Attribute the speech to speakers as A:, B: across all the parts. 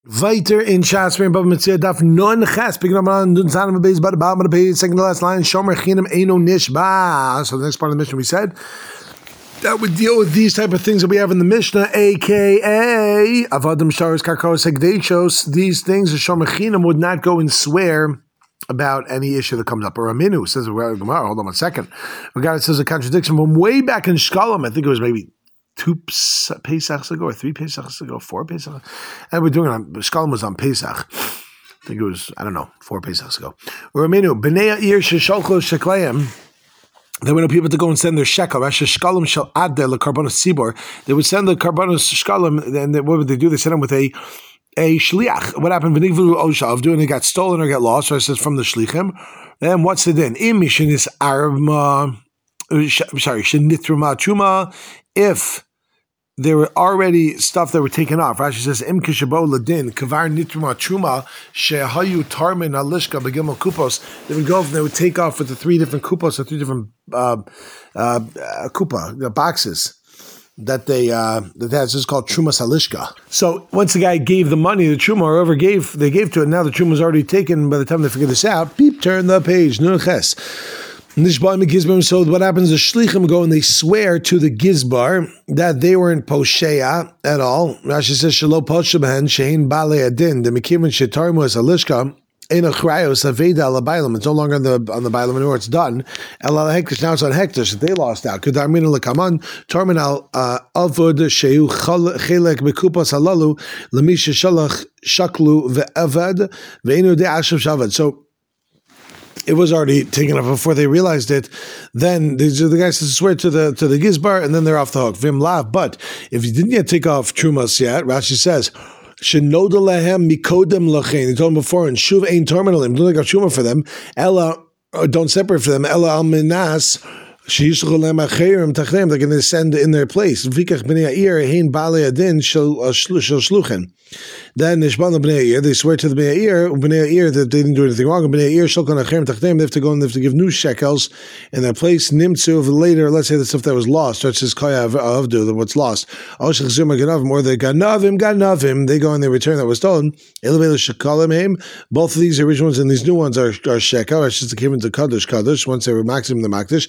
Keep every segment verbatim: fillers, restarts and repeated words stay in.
A: Weiter in Shasper and Baba Mitzvah Daf Non Ches, picking up on Nun Sanam Beis, but the bottom of the page, second to last line, Shomer Chinam Eino Nishba. So the next part of the Mishnah we said that would deal with these type of things that we have in the Mishnah, aka Avadim Sharos Karkos Hegdeshos. These things, the Shomer Chinam would not go and swear about any issue that comes up. Or Aminu says, hold on one second. Regardless, says a contradiction from way back in Shkalim. I think it was maybe two Pesachs ago, or three Pesachs ago, four Pesachs. And we're doing it on, Shkalim was on Pesach. I think it was, I don't know, four Pesachs ago. Ramenu, B'nei Ha'ir Sheshalcho Sheklayim. They would know people to go and send their shekel. Rashi Shkalim shall add their Karbonos Sibor. They would send the Karbonos Shkalim, and they, what would they do? They send them with a a shliach. What happened? V'nigvu Oshav, doing it got stolen or got lost. So it says from the shlichim. Then what's the din? Im mishin is arma. Sorry, shenitra truma. If there were already stuff that were taken off. Rashi says, "Im kishabo ladin kavar nitruma truma shehayu tarmin alishka begimel kupos." They would go and they would take off with the three different kupos, the three different uh, uh, kupa the boxes that they uh, that has. This is called truma salishka. So once the guy gave the money, the truma, or whoever gave they gave to it. Now the truma was already taken. By the time they figure this out, beep, turn the page. Nun ches. So what happens? The shlichim go and they swear to the gizbar that they weren't poshea at all. Rashi says shelo poshe behen shein balei adin the mikimin shetarmu as alishka ein achrayos aveda alabaylam. It's no longer on the on the baylam anymore. It's done. Elal hektish, now it's on hektish. They lost out. Kedarmin lekaman terminal avod sheu chelek bekupas halalu lemisha shalach shaklu ve'avad ve'enu de'ashav shavad. So it was already taken up before they realized it. Then the, the guy says swear to the to the gizbar, and then they're off the hook. Vim lav. But if you didn't yet take off trumas yet, Rashi says shenoda lehem mikodem lachein. He told him before, and shuv ein terminalim. Don't take off truma for them. Ella, or don't separate for them. Ella al minas. They're going to send in their place. Then they swear to the Bnei Ha'ir that they didn't do anything wrong. They have to go and they have to give new shekels in their place. Nimtzu later, let's say the stuff that was lost, such as Kaya Avdu, what's lost. Or the Ganavim, Ganavim, they go and they return that was stolen. Both of these original ones and these new ones are, are shekel. It's just given to Kaddish, Kaddish. Once they were maximum the Makdish.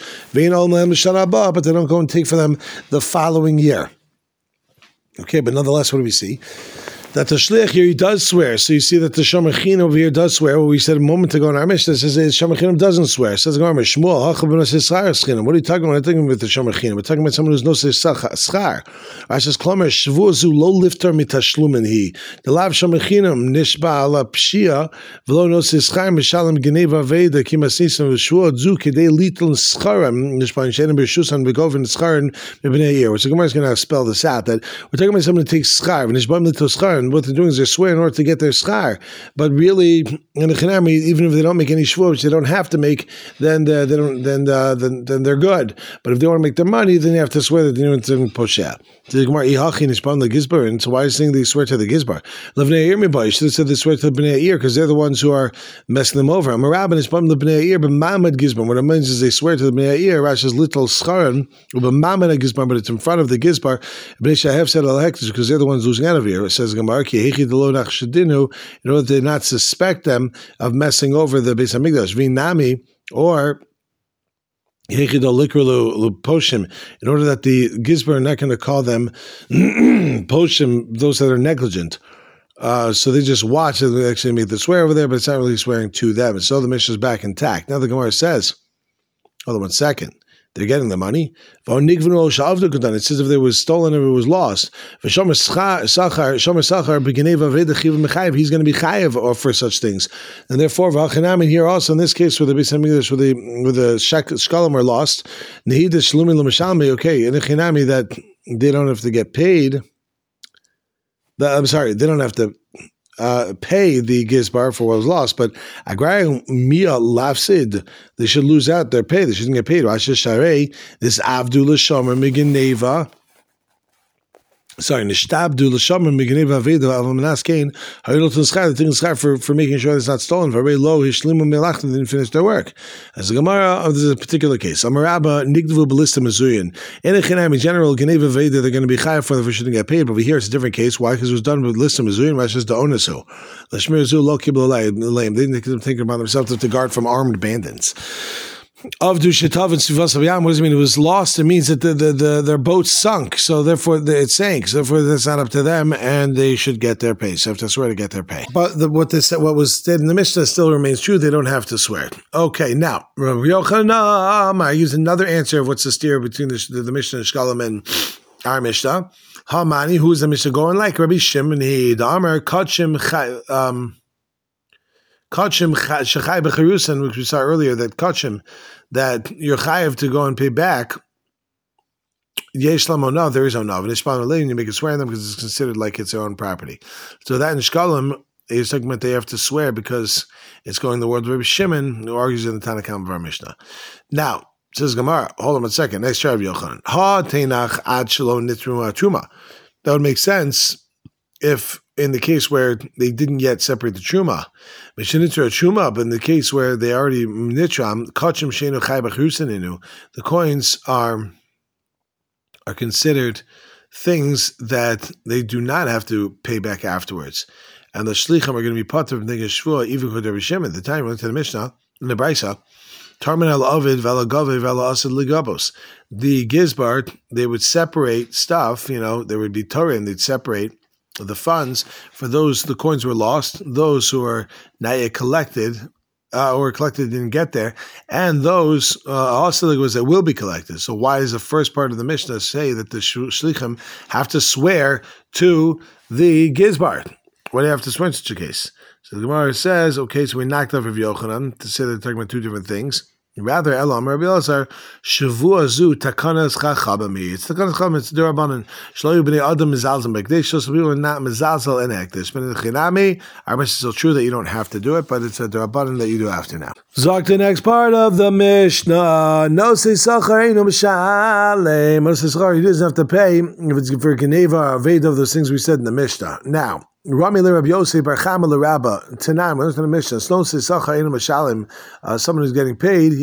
A: But they don't go and take for them the following year. Okay, but nonetheless, what do we see? That the shliach here, he does swear. So you see that the Shomer Chinam over here does swear. Well, we said a moment ago in our Mishnah, it says the Shomer Chinam doesn't swear. It says, Shmuel, what are you talking about? We're not talking about the Shomer Chinam. We're talking about someone who's no schar. I says, Klomer, Shvuzu lo lifter mitashlumen he. The lav Shomer Chinam, nishba ala pshia, v'lo no schar, mishalem geneva veda, kimasnisam v'shua, zu kedei litl scharam, nishba in shenem b'shusan, v'govin scharan, m'bnei year. So the Gemara is going to spell this out, that we're talking about someone who takes schar, nishba litl schar, and what they're doing is they swear in order to get their schar. But really, in the Chinami, even if they don't make any shvuah, which they don't have to make, then they don't. Then, uh, then then they're good. But if they want to make their money, then they have to swear that they're doing something posheh. And so why is saying they swear to the gizbar? They should have said they swear to the Bnei Ha'ir because they're the ones who are messing them over. I'm a rabbi and it's the Bnei Ha'ir, but Mamad gizbar. What it means is they swear to the Bnei Ha'ir. Rashi's little scharan, but Mamad gizbar, but it's in front of the gizbar. Bnei Shahev said al hektish because they're the ones losing out of here. It says Gemara in order to not suspect them of messing over the Beis Hamikdash. Vinami or in order that the Gizbar are not going to call them poshim, those that are negligent. Uh, so they just watch and they actually make the swear over there, but it's not really swearing to them. And so the Mishnah is back intact. Now the Gemara says, hold on one second. They're getting the money. It says if they was stolen or it was lost, he's going to be chayev or for such things. And therefore, here also in this case, with the Beis Hamikdash, with the with the shkalim are lost, okay, in the chinami that they don't have to get paid. I'm sorry, they don't have to Uh, pay the gizbar for what was lost, but agrarian mia lafsid, they should lose out their pay. They shouldn't get paid. This Avdullah Shomer Migineva Sorry, nishtabdu l'shamim migneva aveda avamanas kain. How you know to schar? The thing is schar for for making sure it's not stolen. Very low hishlimu melachim didn't finish their work. As the Gemara, this is a particular case. Amarabba nigdavu balista mezuyin. In a chinam in general, gneva aveda they're going to be chayav for if shouldn't get paid. But over here it's a different case. Why? Because it was done with lista mezuyin. Rashi says the onasu. Lashmir zu lo kibul lame. They didn't think about themselves to guard from armed bandits. Avdu Shetav and Sivas Avayam, what does it mean? It was lost. It means that the, the, the their boat sunk, so therefore it sank. So therefore that's not up to them, and they should get their pay. So they have to swear to get their pay. But the, what this what was said in the Mishnah still remains true. They don't have to swear. Okay, now Rabbi Yochanan, I use another answer of what's the steer between the, the, the Mishnah and Shkalim and our Mishnah. Hamani, who is the Mishnah going like? Rabbi Shimon, he the Amar Kachim um. Kachim shechai becharusan, which we saw earlier, that kachim, that you're chayav to go and pay back. Yesh lamo no, there is no no. And ishpan you make it swear on them because it's considered like it's their own property. So that in Shkalim, he's talking about they have to swear because it's going the word of Rabbi Shimon, who argues in the Tanakh of our Mishnah. Now, says Gemara, hold on a second. Next try of Yochanan. Ha teinach ad shelo nitruma truma. That would make sense if in the case where they didn't yet separate the truma, truma, but in the case where they already nitram, kachim shenu chai b'chrusaninu, the coins are are considered things that they do not have to pay back afterwards, and the shlichim are going to be part of nigel shvua even with Rabbi Shimon. The time we went to the Mishnah in the Brisa, tarmin al ovid velagave vela asad ligabos. The gizbar, they would separate stuff. You know, there would be Torah, and they'd separate the funds for those the coins were lost, those who are not yet collected uh, or collected didn't get there, and those uh, also was that will be collected. So why does the first part of the Mishnah say that the shlichim have to swear to the gizbar? Why do you have to swear in such a case? So the Gemara says, okay, so we knocked off of Yochanan to say that they're talking about two different things. Rather, Elam Rabbi Elazar, Shavua Zu Takanas Chachabami. It's Takanas Chachabami. It's Durabanan. Shloyu Bnei Adam Mizalzal Bekdesh. So some people are not Mizalzal and Ekdesh. But in the Chinami, our Mishnah is still true that you don't have to do it, but it's a Durabanan that you do have to now. Zok the next part of the Mishnah. No se sachar einu mishalem. No se sachar, he doesn't have to pay if it's for Geneva or Veda of those things we said in the Mishnah. Now, Rami le Rabbi Yosef Bar Chama le Rabba Tanam. We're in the Mishnah. No se sachar einu mishalem. Someone who's getting paid.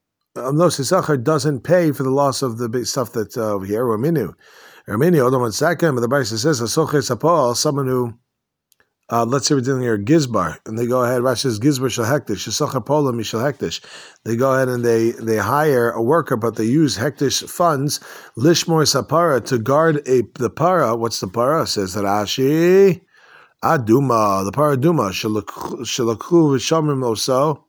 A: No se sachar doesn't pay for the loss of the big stuff that's uh, over here. Or minu, or minu. Hold on one second. But the Brisa says a socher sapol, someone who. Uh, let's say we're dealing here gizbar, and they go ahead. Rashi says gizbar shel hektish, shesachar pola mishel hektish. They go ahead and they they hire a worker, but they use hektish funds lishmor sapara to guard a the para. What's the para? Says Rashi, aduma, the para aduma shelakhu v'shamim oso.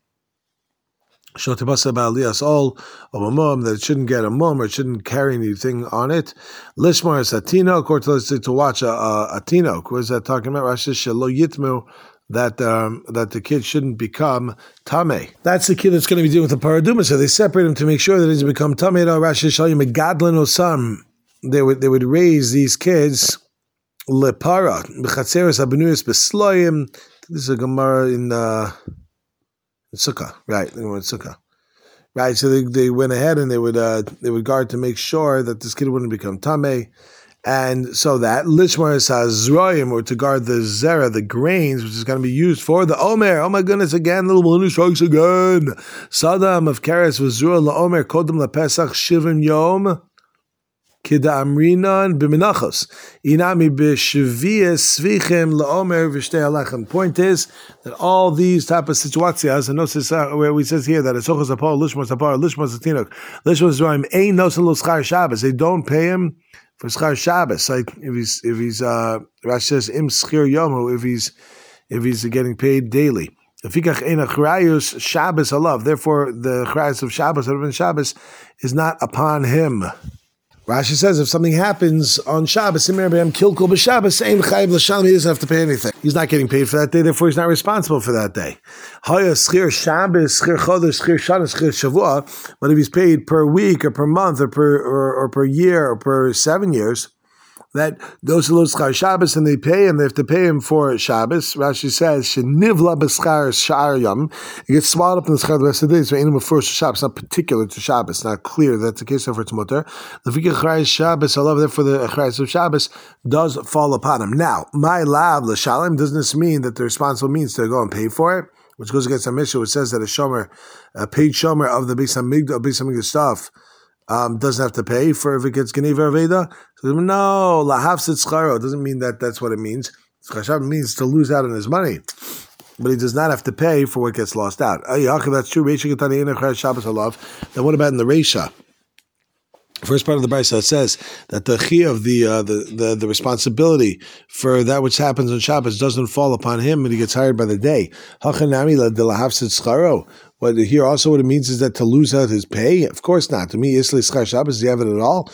A: Shotibasa ba'aliyas all of a mum that it shouldn't get a mum or it shouldn't carry anything on it. Lishmar is a tinok, or to, to watch a, a, a tinok. What is that talking about? Rashi shelo yitmu, that um, that the kid shouldn't become tameh. That's the kid that's going to be dealing with the paraduma. So they separate him to make sure that he doesn't become tameh. Rashi shelo megadlin osam. They would they would raise these kids lepara b'chatzeres abenuyas b'sloyim. This is a Gemara in. Uh, Sukkah, right? They went Sukkah, right? So they, they went ahead and they would uh, they would guard to make sure that this kid wouldn't become tameh, and so that lishmar hazroyim, or to guard the zera, the grains, which is going to be used for the omer. Oh my goodness! Again, little balloon strikes again. Sadam of kares v'zura laomer kodem lapesach shivim yom. Kida amrinan b'menachos inami b'shvias svichem laomer v'shtei alechem. Point is that all these type of situations, and notice where we says here that it's ochos apol lishmos apar lishmos atinok lishmos zoim ein nosen lo schar Shabbos. They don't pay him for schar Shabbos. Like if he's if he's uh Rashi says im schir yomu, if he's if he's getting paid daily. Afikach ein achrayus Shabbos alav. Therefore, the achrayus of Shabbos that have been Shabbos is not upon him. Rashi says if something happens on Shabbos, he doesn't have to pay anything. He's not getting paid for that day, therefore he's not responsible for that day. But if he's paid per week or per month or per or, or per year or per seven years, that those are schar Shabbos and they pay him, they have to pay him for Shabbos. Rashi says, Shenivla b'schar shar yom. It gets swallowed up in the schar the rest of the day, so ain't for Shabbos, not particular to Shabbos, not clear that's the case for it's mutter. The Vika Chayis Shabbos, I love therefore the Chayis of Shabbos does fall upon him. Now, my lav l'shalem, doesn't this mean that the responsible means to go and pay for it? Which goes against our mission, which says that a shomer, a paid shomer of the Beis Hamikdash, Beis Hamikdash stuff, um, doesn't have to pay for if it gets Geneva Aveda. So no, lahafsid scharo doesn't mean that that's what it means. Schar means to lose out on his money, but he does not have to pay for what gets lost out. That's true. Then what about in the Reisha? First part of the Brisa says that the chi of the, uh, the the the responsibility for that which happens on Shabbos doesn't fall upon him, and he gets hired by the day. What here also what it means is that to lose out his pay? Of course not. To me, Isli Schar Shabbos, does he have it at all?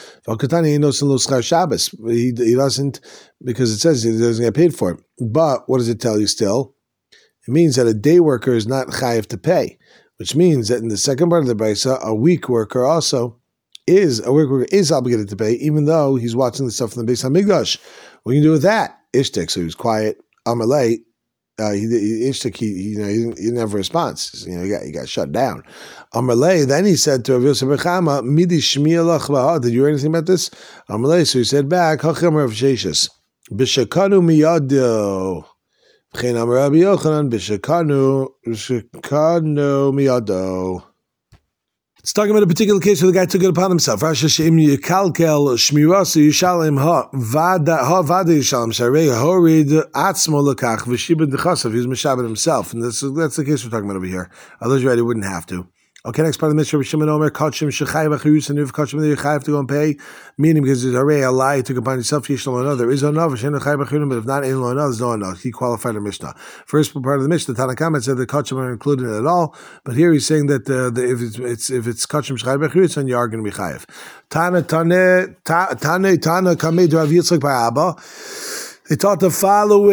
A: He he doesn't, because it says he doesn't get paid for it. But what does it tell you still? It means that a day worker is not chayiv to pay, which means that in the second part of the Brisa, a week worker also is a worker is obligated to pay, even though he's watching the stuff from the Beis Hamikdash. What can you do with that? Ishtik, so he was quiet. Amalei, uh, he, he Ishtik, he, you know, he didn't, he didn't have a response. You know, he got he got shut down. Amalei, then he said to Rav Yosef Bechama, Midi shmielach v'ha. Did you hear anything about this? Amalei, so he said back, Hachem Rav Sheshes, B'shakanu miyado. V'chein Amar Rabbi Yochanan, B'shakanu, B'shakanu miyado. It's talking about a particular case where the guy took it upon himself. Rashi she'im yikalkel shmirasu yishalem ha vada ha vada yishalem sharei horid atzmo lekach v'shibud dechasav. He's mishabed himself, and that's that's the case we're talking about over here. Otherwise, he wouldn't have to. Okay, next part of the Mishnah, Shimon Omer, Kachim Shechayv Achirus, and if Kachim that you have to go and pay, meaning because there's already a lie, he took upon himself, Yesh Lo Anah. There is another, Shen Chayv Achirus, but if not, Ein Lo Anah, there's no Anah. He qualified the Mishnah. First part of the Mishnah, Tanna Kama said that Kachim are included at all, but here he's saying that uh, the, if it's, it's if it's Kachim Shechayv Achirus, then you are going to be Chayv. Tana Tana Tana Tana Kamei Rav Yitzchak by Abba. They taught the following: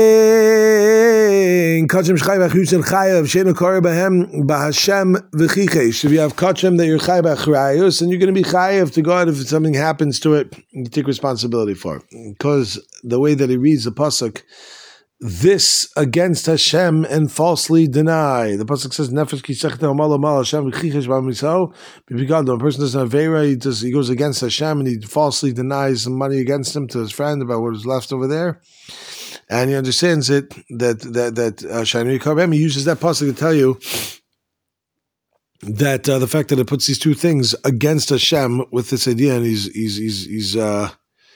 A: Kachim shchayv achiyus chayav sheinu kore bahem bahashem v'chichesh. If you have kachim that you're chayav achiyus, and you're going to be chayav to God if something happens to it, you take responsibility for it. Because the way that he reads the pasuk, this against Hashem and falsely deny. The pasuk says, "Nefesh ki sechta amalo mal Hashem v'chichesh b'miso." When a person does an avera, he does he goes against Hashem and he falsely denies some money against him to his friend about what is left over there, and he understands it that that that Shainui Karbem, he uses that pasuk to tell you that uh, the fact that it puts these two things against Hashem with this idea, and he's he's he's he's uh,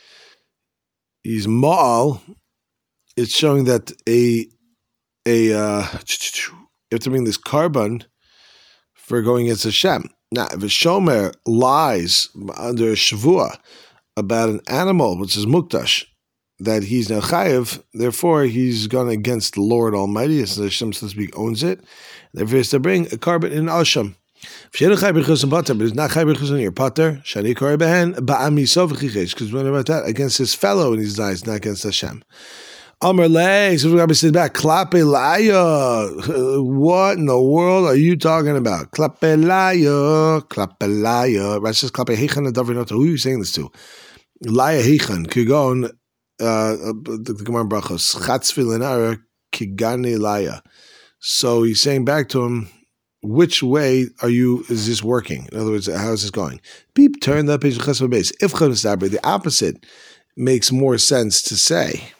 A: he's ma'al. It's showing that a a uh, you have to bring this carbon for going against Hashem. Now, if a shomer lies under a shavua about an animal which is mukdash, that he's now chayiv, therefore he's gone against the Lord Almighty, as Hashem, so to speak, owns it. Therefore, he has to bring a carbon in asham. But it's not chayiv in your pater. Shani kore behen ba'amiso v'chichesh. Because what about that? Against his fellow in his eyes, not against Hashem. Amar lei, so Rabbi said back, Klapelaya. What in the world are you talking about? Klapelaya, Klapelaya. Rashi says Klape Heichan and Davrinota. Who are you saying this to? Laya Heichan, Kigon, uh, the Gemara Brachos, Chatz Filinara, Kigani Laya. So he's saying back to him, which way are you, is this working? In other words, how is this going? Beep, turn the page of Chesed base. If Chesed, the opposite makes more sense to say.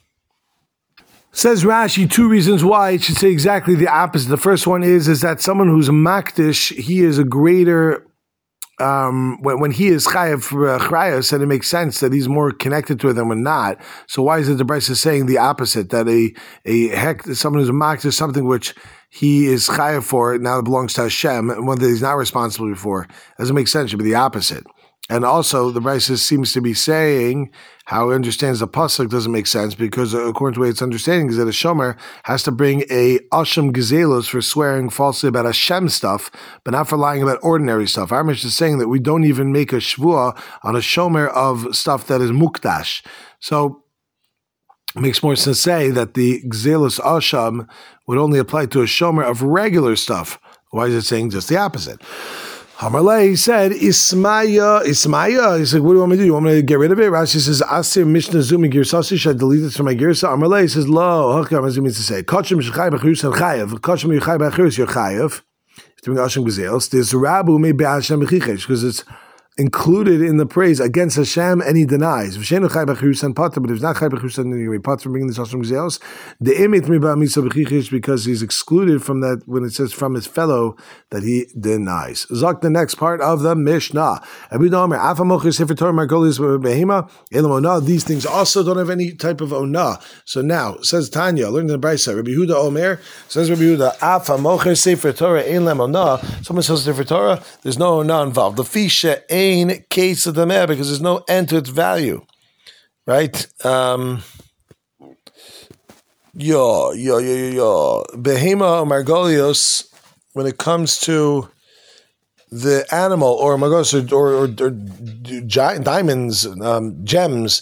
A: Says Rashi, two reasons why it should say exactly the opposite. The first one is, is that someone who's a makdish, he is a greater, um, when, when he is chayav for chrayos, and it makes sense that he's more connected to it than when not. So why is it the Brisa is saying the opposite, that a, a heck, someone who's a makdish, something which he is chayav for, now it belongs to Hashem, and one that he's not responsible for, doesn't make sense, it should be the opposite. And also, the Brisa seems to be saying how it understands the pasuk doesn't make sense, because according to the way it's understanding is that a shomer has to bring a asham gezelos for swearing falsely about Hashem stuff, but not for lying about ordinary stuff. Our Mishnah is saying that we don't even make a shvua on a shomer of stuff that is mukdash. So it makes more sense to say that the gezelos asham would only apply to a shomer of regular stuff. Why is it saying just the opposite? Hamarle, he said, Ismaya, Ismaya. He's like, what do you want me to do? You want me to get rid of it? Rashi says, Asir Mishnah Zumi Girsasi, should I delete this from my Girsa? Hamarle, he says, Lo, Hakam, as he means to say, Kachim Shechai Bechirus and Chayev. Kachim Yechai Bechirus, you're Chayev. Doing Hashem Gazales. There's Rabu, maybe Hashem Bechichesh, because it's included in the praise against Hashem, and he denies. But if it's not Chai B'chusan, then you're Potter from bringing this Hashem Gzeos. The Emet Miba Misa B'chichish, because he's excluded from that when it says from his fellow that he denies. Zok, the next part of the Mishnah. These things also don't have any type of Onah. So now, says Tanya, learning the Brisa, Rabbi Yehuda Omer, says Rabbi Yehuda, Afa Mocher Sefer Torah Ein Lem Onah. Someone says Sefer Torah, there's no Onah involved. The Fisha case of the meh, because there's no end to its value, right? Um, yo, yo, yo, yo, yo. Behema or Margolios, when it comes to the animal or Margolios or, or, or, or giant diamonds, um, gems,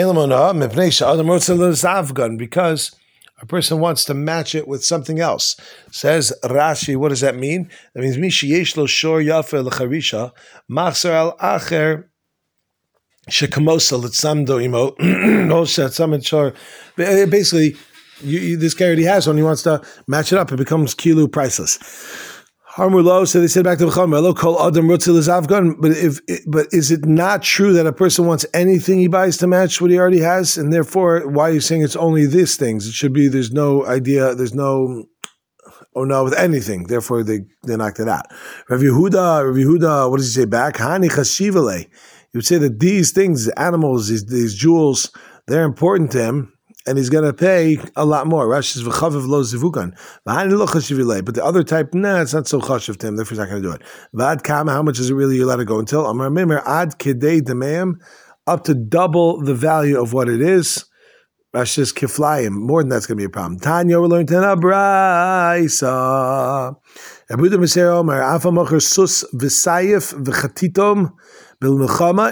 A: because a person wants to match it with something else. Says Rashi, what does that mean? That means Mishi yesh lo shor yafer l'charisha machzer al acher shekamosa l'tzamdo imo osha tzamid shor. Basically, you, you, this guy already has one. He wants to match it up. It becomes kilu priceless. Harmulo, so they said back to the Chacham, call Adam Rutzil is Afghan. But if, but is it not true that a person wants anything he buys to match what he already has, and therefore, why are you saying it's only these things? It should be there's no idea, there's no oh no with anything. Therefore, they they knocked it out. Rav Yehuda, Rav Yehuda, what does he say back? Hani chashivale. You would say that these things, animals, these these jewels, they're important to him. And he's going to pay a lot more. Rashi says, "V'chaviv lo zivukan." But the other type, nah, it's not so chashiv to him. Therefore, he's not going to do it. Vad kama, how much is it really you allowed to go until? Amar mimer ad kedei demeim, up to double the value of what it is. Rashi says, kiflayim. More than that's going to be a problem. Tanya, we learned in a braysa. Abuda Mesero, Mar Afa Mocher Sus V'Sayif V'Chatitom. Someone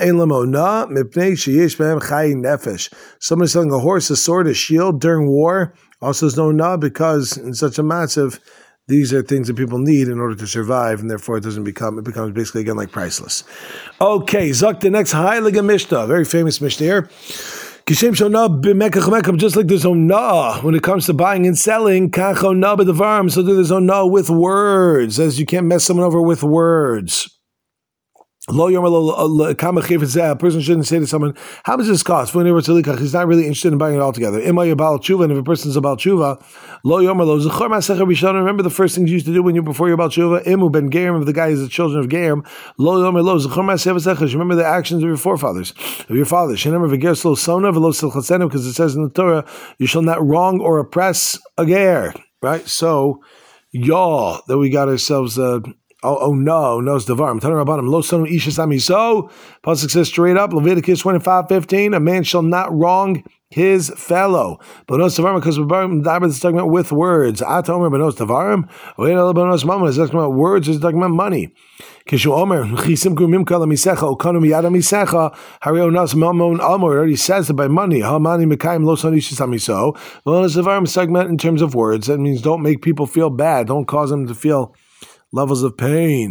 A: selling a horse, a sword, a shield during war also is no na, because in such a massive, these are things that people need in order to survive, and therefore it doesn't become, it becomes basically again like priceless. Okay, Zok, the next Heilige Mishnah, very famous Mishnah here. Just like there's onah when it comes to buying and selling, so there's onah with words, as you can't mess someone over with words. A person shouldn't say to someone, how much does this cost? He's not really interested in buying it all together. And if a person is about tshuva, remember the first things you used to do when you before you're about tshuva? Imu ben Gerim, if the guy is the children of Gerim, remember the actions of your forefathers, of your fathers. Because it says in the Torah, you shall not wrong or oppress a ger. Right? So, y'all, that we got ourselves a. Oh, oh no, no, it's Devar. I'm telling you about him. Lo sonu isha sami so. Pasuk says straight up, Leviticus twenty-five fifteen, a man shall not wrong his fellow. But no Devarim, because it's talking about with words. Atomer, but no Devarim. It's talking about words, it's talking about money. Kishu Omer, Chisim Kumimka Lamisecha, Okanum Yada Misecha, Hario Nas Mamon Almor, it already says that by money, Hamani Mekayim Lo sonu isha sami so. Well, it's Devarim segment in terms of words. That means don't make people feel bad. Don't cause them to feel levels of pain.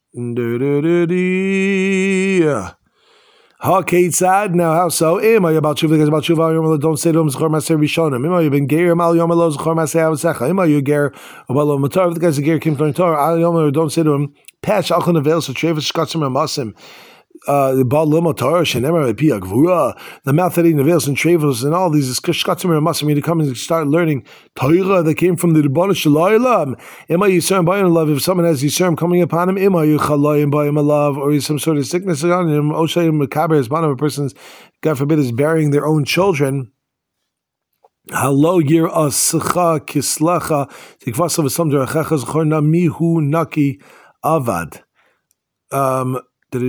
A: Ha Keitzad, now how so? Am I about Shuva? Because about Shuva, don't say to him, Zchor Maser Rishonim. Am I been Ger, Mal Yom Elo, Zchor Maser Avasecha. Am I you Ger, Obalo Matar? If the guy's a Ger, Kim Torah, Al Yom, don't say to him, Pash Alchon Avel, so Travis Scotsum and Masim. The Baal Limo Torah, Shenemar Pia Gvura, the mouth that eat Neveils and Travels and all these Shkatzim and Masim to come and start learning Torah that came from the Rebbeinu Shalom. Am I Yisrael Bayim love? If someone has Yisrael coming upon him, Am I Yuchalayim Bayim love, or some sort of sickness on him, Oshayim Makaber is one of a person's, God forbid, is burying their own children. Hello, Yir Ascha Kislacha, Tikvasav Sam Derachacha Zchorna Mihu Naki Avad. Um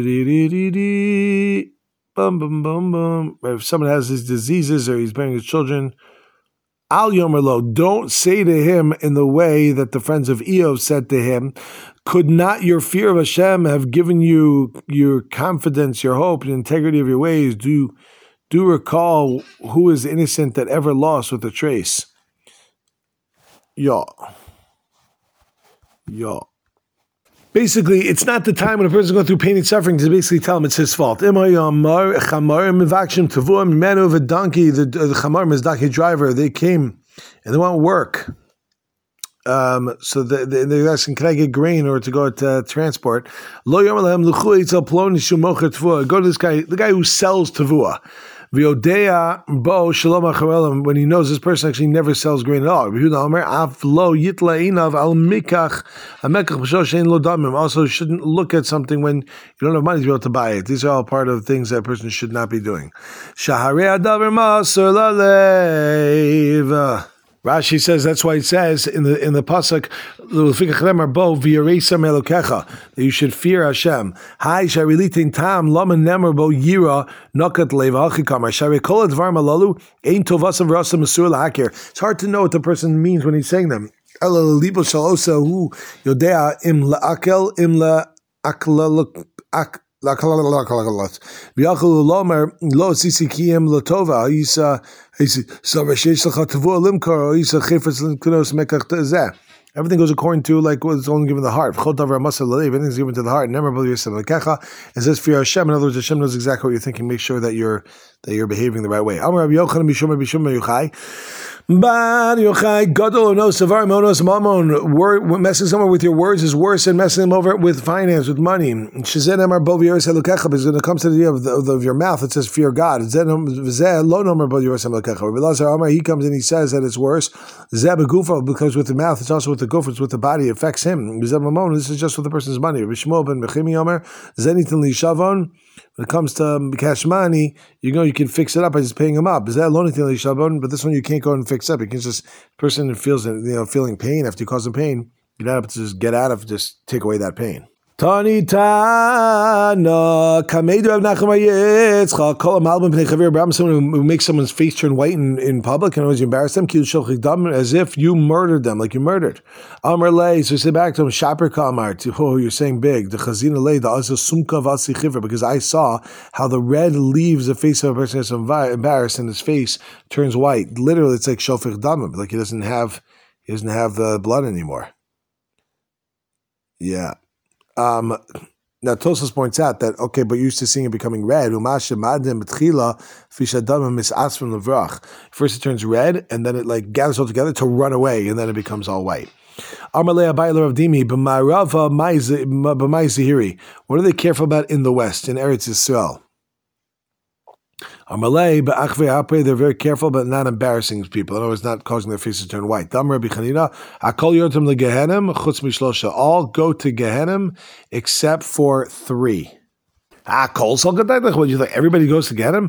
A: Bum, bum, bum, bum. If someone has these diseases or he's bearing his children, Al Yomerlo, don't say to him in the way that the friends of Eov said to him, could not your fear of Hashem have given you your confidence, your hope, the integrity of your ways? Do, do recall who is innocent that ever lost with a trace. Ya. Ya. Basically, it's not the time when a person is going through pain and suffering to basically tell him it's his fault. The, the chamar is donkey driver. They came and they want work. Um, so they, they, they're asking, can I get grain or to go to uh, transport? Go to this guy, the guy who sells tavua. V'yodea bo shalom acharelim, when he knows this person actually never sells grain at all. Also, shouldn't look at something when you don't have money to be able to buy it. These are all part of things that a person should not be doing. Rashi says that's why it says in the in the pasuk that you should fear Hashem. Hi sharilitin tam lama nemer bo yira nakat leva achikamar shari kol advar malalu ein tovasav rasam masur lahakir. It's hard to know what the person means when he's saying them. Ela libo shalosa hu yodea im laakel im laakla ak. La kala la kala kala. V'yachol lomer lo sisi kiyem lotova. Isa isa so reshesh lecha tavua limkar. Isa chifetz limkanos mekach tezeh. Everything goes according to like what's only given to the heart. Everything's given to the heart. Never believe yourself. It says fear Hashem. In other words, Hashem knows exactly what you're thinking. Make sure that you're that you're behaving the right way. Amar Rabbi Yochanan b'shum b'shum yuchai. Bar Yochai gadol no savar monos mamon. Word messing someone with your words is worse than messing them over with finance, with money. Shezeh amar bo v'yoros elokecha. Because when it comes to the idea of, the, of your mouth, it says fear God. Zeh lo nomer bo v'yoros elokecha. Rabbi Lazar Amar, he comes and he says that it's worse. Zeh begufo, because with the mouth it's also with the goof, it's with the body, it affects him. This is just with the person's money. Rabbi Shmuel ben Mechimi Omer zenitin li shavon. When it comes to um, cash money, you know you can fix it up by just paying him up. Is that alone thing, but this one you can't go and fix up. You can just person who feels you know feeling pain after you cause them pain, you don't have to just get out of just take away that pain. Tani Tana Kamedu of Nachum Yitzchak Kol Malbim Pnei Chaver. Someone who makes someone's face turn white in, in public and always embarrass them, as if you murdered them, like you murdered. Amar Lei, so say back to him, Shaper Kamar, oh, you're saying big. The Chazina Lei, the Azza Sumka Vasi Chiver, because I saw how the red leaves the face of a person that's embarrassed and his face turns white. Literally, it's like Shofich Damim, like he doesn't have he doesn't have the blood anymore. Yeah. Um, now Tosfos points out that okay, but you're used to seeing it becoming red. First it turns red, and then it like gathers all together to run away, and then it becomes all white. What are they careful about in the West, in Eretz Yisrael? Amalei, but they're very careful, but not embarrassing people. In other words, not causing their faces to turn white. All go to Gehenim except for three. Ah, kol so good. What you think? Everybody goes to Gehenim.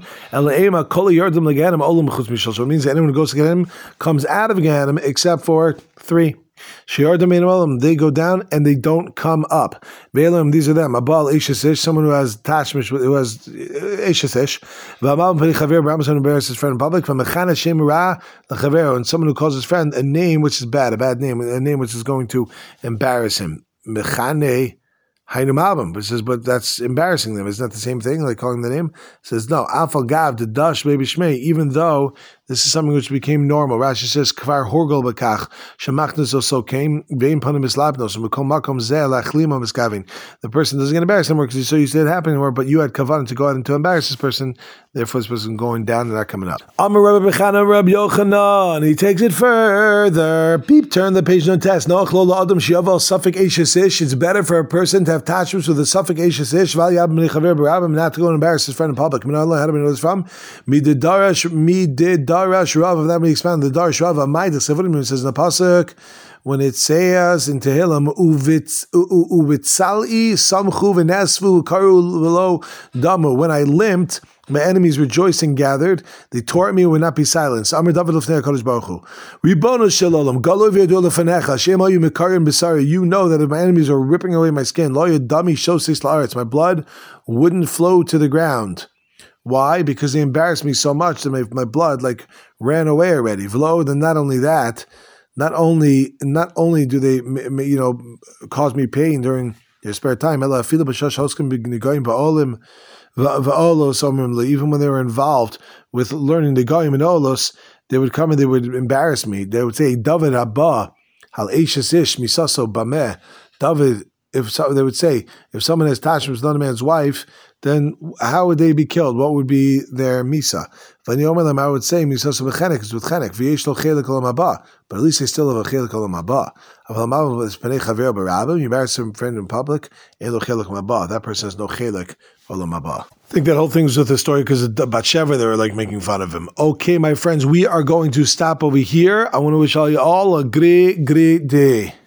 A: So it means that anyone who goes to Gehenim comes out of Gehenim except for three. They go down and they don't come up. These are them. Abal Eishesish, someone who has tashmish, who has Eishesish. Someone embarrasses his friend in public. And someone who calls his friend a name which is bad, a bad name, a name which is going to embarrass him. Mechane Hainum Album, but says, but that's embarrassing them. Isn't that the same thing, like calling the name? It says, no, Afal Gav, the Dash, baby Shmei, even though this is something which became normal. Rashi says, Kvar Horgol Bakach, Shemachnas also came, Vein Panim Islabnos, and Makom Makom Zeh, Lachlima Miskavin. The person doesn't get embarrassed anymore because he's so used to it happening anymore, but you had Kavan to go out and to embarrass this person, therefore this person going down and not coming up. Amar Rabbi Bechana Rabbi Yochanan, he takes it further. Beep, turn the page, no test. No Chlola Adam Shiaval, Suffolk Ashes Ish. It's better for a person to have attachments with a Suffolk Ashes Ish, Val Yab Mechaver Barabim, not to go and embarrass his friend in public. Minallah, how do we know this from? Mi did Darash, mi did Darash Rav, of that we expand the Darash Rav, Amaida Sevudim, says in the Pasuk, when it says in Tehillim, Uvitzali, Samchu, Venesvu, Karu, Velo, Damu, when I limped, my enemies rejoiced and gathered. They tore at me and would not be silenced. Amar David Lefnei HaKadosh Baruch Hu. Ribono Shalom, Galo v'yadu lefanecha, Shem hayu mekarim b'sari. You know that if my enemies are ripping away my skin, Lo yadami shosis la'aretz, my blood wouldn't flow to the ground. Why? Because they embarrassed me so much that my, my blood like ran away already. V'lo, then not only that, not only not only do they you know cause me pain during their spare time, Ela afilu b'shash hoskim b'nigoyim ba'olim. Even when they were involved with learning the Goyim and Olos, they would come and they would embarrass me. They would say, David Abba, Hal Eishes Ish, Misaso Bameh. David if so, they would say, if someone has tashmish with another man's wife, then how would they be killed? What would be their misa? I would say misa bechenek is with chenek. V'yesh lo chelik olam haba, but at least they still have a chelik olam haba. You marry some friend in public, elo chelik olam haba. That person has no chelik olam haba. I think that whole thing was with the story because of Batsheva, they were like making fun of him. Okay, my friends, we are going to stop over here. I want to wish all you all a great, great day.